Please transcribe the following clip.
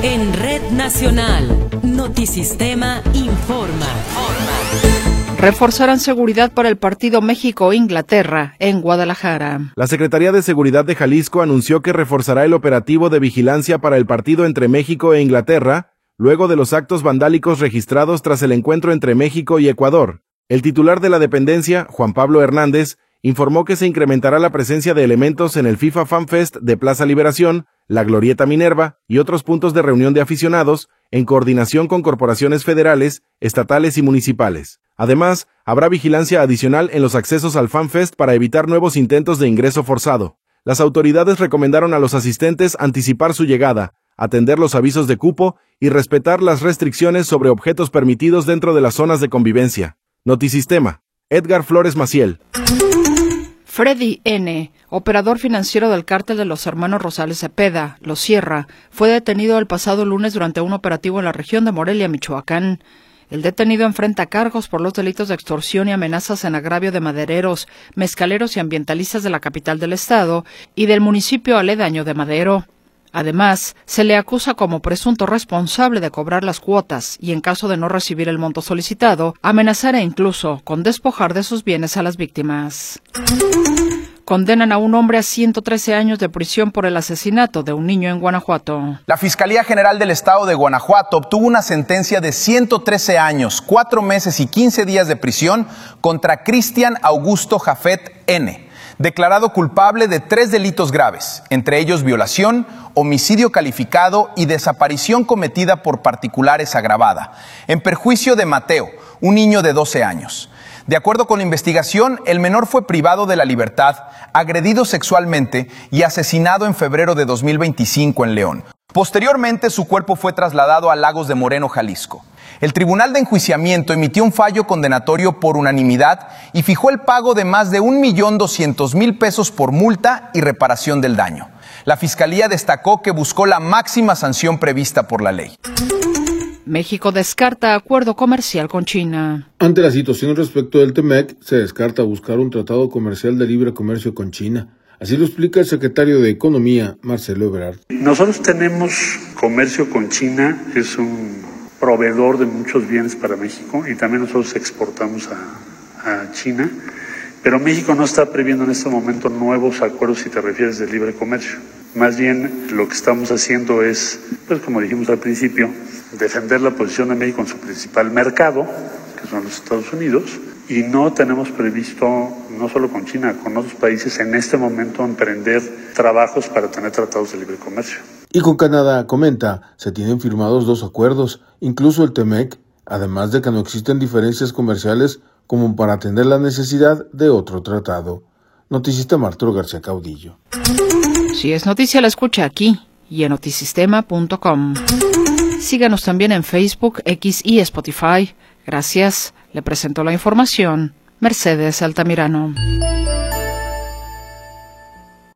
En Red Nacional, Notisistema informa. Reforzarán seguridad para el partido México-Inglaterra en Guadalajara. La Secretaría de Seguridad de Jalisco anunció que reforzará el operativo de vigilancia para el partido entre México e Inglaterra, luego de los actos vandálicos registrados tras el encuentro entre México y Ecuador. El titular de la dependencia, Juan Pablo Hernández, informó que se incrementará la presencia de elementos en el FIFA Fan Fest de Plaza Liberación, la Glorieta Minerva y otros puntos de reunión de aficionados, en coordinación con corporaciones federales, estatales y municipales. Además, habrá vigilancia adicional en los accesos al Fan Fest para evitar nuevos intentos de ingreso forzado. Las autoridades recomendaron a los asistentes anticipar su llegada, atender los avisos de cupo y respetar las restricciones sobre objetos permitidos dentro de las zonas de convivencia. Notisistema, Edgar Flores Maciel. Freddy N., operador financiero del cártel de los hermanos Rosales Cepeda, Los Sierra, fue detenido el pasado lunes durante un operativo en la región de Morelia, Michoacán. El detenido enfrenta cargos por los delitos de extorsión y amenazas en agravio de madereros, mezcaleros y ambientalistas de la capital del estado y del municipio aledaño de Madero. Además, se le acusa como presunto responsable de cobrar las cuotas y, en caso de no recibir el monto solicitado, amenazar e incluso con despojar de sus bienes a las víctimas. Condenan a un hombre a 113 años de prisión por el asesinato de un niño en Guanajuato. La Fiscalía General del Estado de Guanajuato obtuvo una sentencia de 113 años, 4 meses y 15 días de prisión contra Cristian Augusto Jafet N., declarado culpable de 3 delitos graves, entre ellos violación, homicidio calificado y desaparición cometida por particulares agravada, en perjuicio de Mateo, un niño de 12 años. De acuerdo con la investigación, el menor fue privado de la libertad, agredido sexualmente y asesinado en febrero de 2025 en León. Posteriormente, su cuerpo fue trasladado a Lagos de Moreno, Jalisco. El Tribunal de Enjuiciamiento emitió un fallo condenatorio por unanimidad y fijó el pago de más de 1.200.000 pesos por multa y reparación del daño. La Fiscalía destacó que buscó la máxima sanción prevista por la ley. México descarta acuerdo comercial con China. Ante la situación respecto del TEMEC, se descarta buscar un tratado comercial de libre comercio con China. Así lo explica el secretario de Economía, Marcelo Ebrard. Nosotros tenemos comercio con China, es un proveedor de muchos bienes para México y también nosotros exportamos a China, pero México no está previendo en este momento nuevos acuerdos si te refieres de libre comercio. Más bien lo que estamos haciendo es, pues como dijimos al principio, defender la posición de México en su principal mercado, que son los Estados Unidos, y no tenemos previsto, no solo con China, con otros países en este momento emprender trabajos para tener tratados de libre comercio. Y con Canadá, comenta, se tienen firmados 2 acuerdos, incluso el TEMEC, además de que no existen diferencias comerciales como para atender la necesidad de otro tratado. Notisistema, Arturo García Caudillo. Si es noticia, la escucha aquí y en notisistema.com. Síganos también en Facebook, X y Spotify. Gracias. Le presento la información, Mercedes Altamirano.